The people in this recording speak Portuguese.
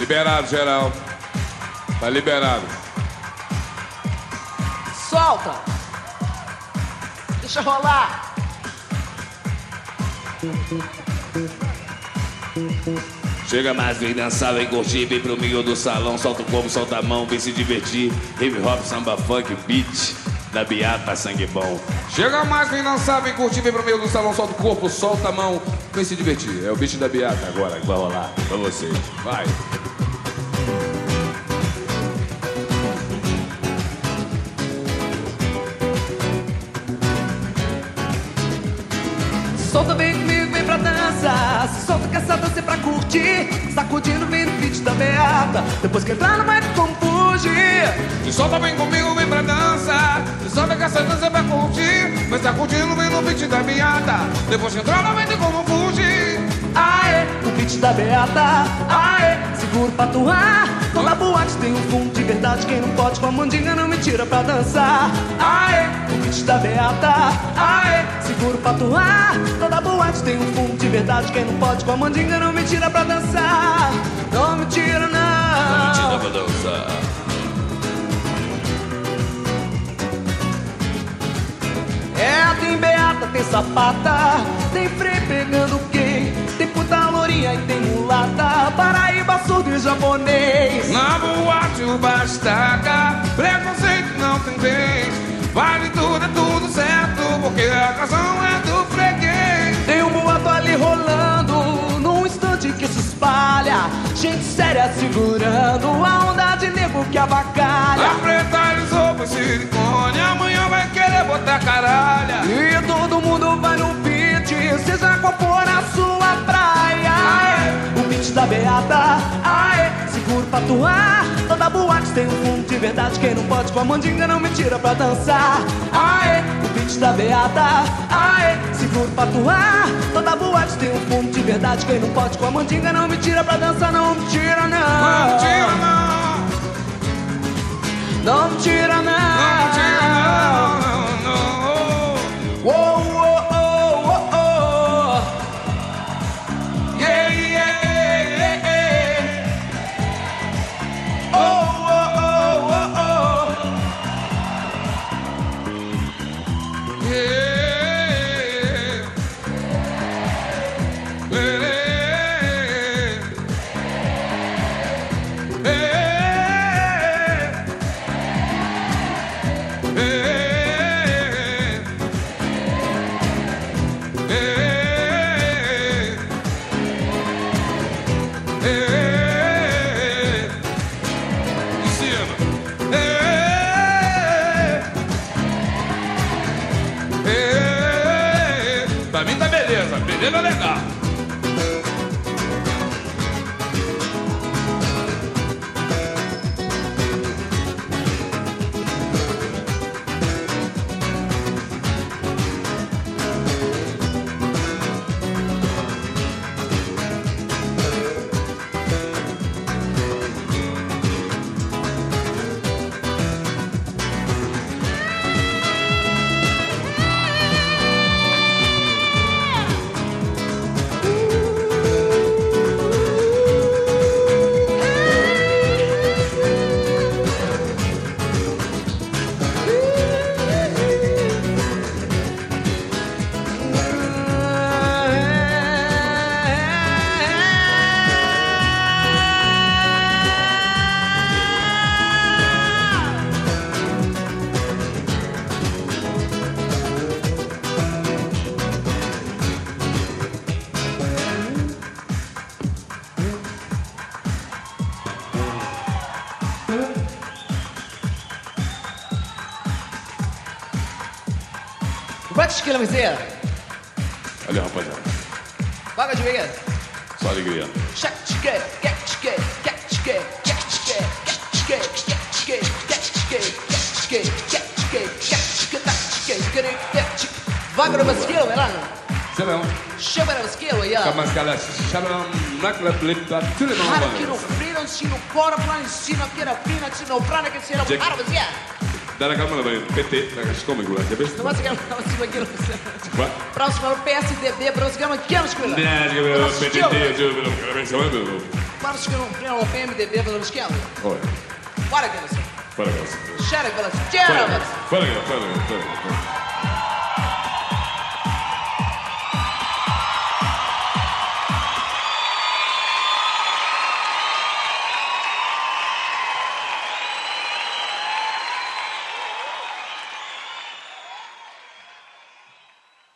Liberado, geral. Tá liberado. Solta. Deixa rolar. Chega mais, vem dançar, vem curtir, vem pro meio do salão, solta o corpo, solta a mão, vem se divertir. Hip hop, samba, funk, beat, da beata, sangue bom. Chega mais, vem dançar, vem curtir, vem pro meio do salão, solta o corpo, solta a mão, vem se divertir. É o beat da beata agora que vai rolar pra vocês. Vai. Solta, vem comigo, vem pra dança. Se solta que essa dança é pra curtir. Sacudindo, vem no beat da beata. Depois que entrar não vai ter como fugir. Se solta, vem comigo, vem pra dança. Se solta que essa dança é pra curtir. Vai sacudindo, vem no beat da beata. Depois que entrar não vai ter como fugir. Aê, o beat da beata. Aê, seguro pra atuar. Toda boate tem um fundo de verdade. Quem não pode com a mandinga não me tira pra dançar. Aê, o beat da beata. Aê, seguro pra atuar. Toda boate tem um fundo de verdade. Quem não pode com a mandinga não me tira pra dançar. Não me tira não. Não me tira pra dançar. É, tem beata, tem sapata. Tem freio pegando quem? Tem puta lourinha e tem mulata. Paraíba, surdo e japonês. Na boate o bastaca, preconceito não tem vez. Vale tudo, é tudo certo, porque a razão é do freguês. Tem um boato ali rolando, num instante que se espalha. Gente séria segurando a onda de nego que abacalha. A preta alisou com silicone, amanhã vai querer botar caralha. E todo mundo vai no beat, seja qual for a sua praia. Aê, o beat da beata, aê, seguro pra atuar. Toda boate tem um fundo de verdade. Quem não pode com a mandinga não me tira pra dançar. Aê, o beat da beata, aê, seguro pra atuar. Toda boate tem um fundo de verdade. Quem não pode com a mandinga não me tira pra dançar. Não me tira não. Não me tira não. Não me tira não. Não me tira não, não. Oh, oh, oh, oh, oh. Yeah, yeah, yeah, yeah. Oh, oh, oh, oh, oh. Yeah. Pra mim tá beleza, beleza legal. Quantos quilômetros? Olha, rapaziada. Vaga de veia. Só alegria. Vaga no basquilo, é lá? Shalom. Chama no basquilo, ja. Kamaskala, shalom, nakla blipta, tudo bom. Cara, que no freedom, se no cora, lá em cima, que era fina, se no prana, que se no cara, mas é. Dá na calma, vai. PT, como é que vai? Não vai chegar lá em cima aqui, não. Próximo é o PSDB, próximo é o que é, mas que é. PT, Varš que não prema o PMDB pela esquerda? Oi. Para, Gilson. Para, Gilson. Shut up, Gilson. Shut up, Gilson. Para.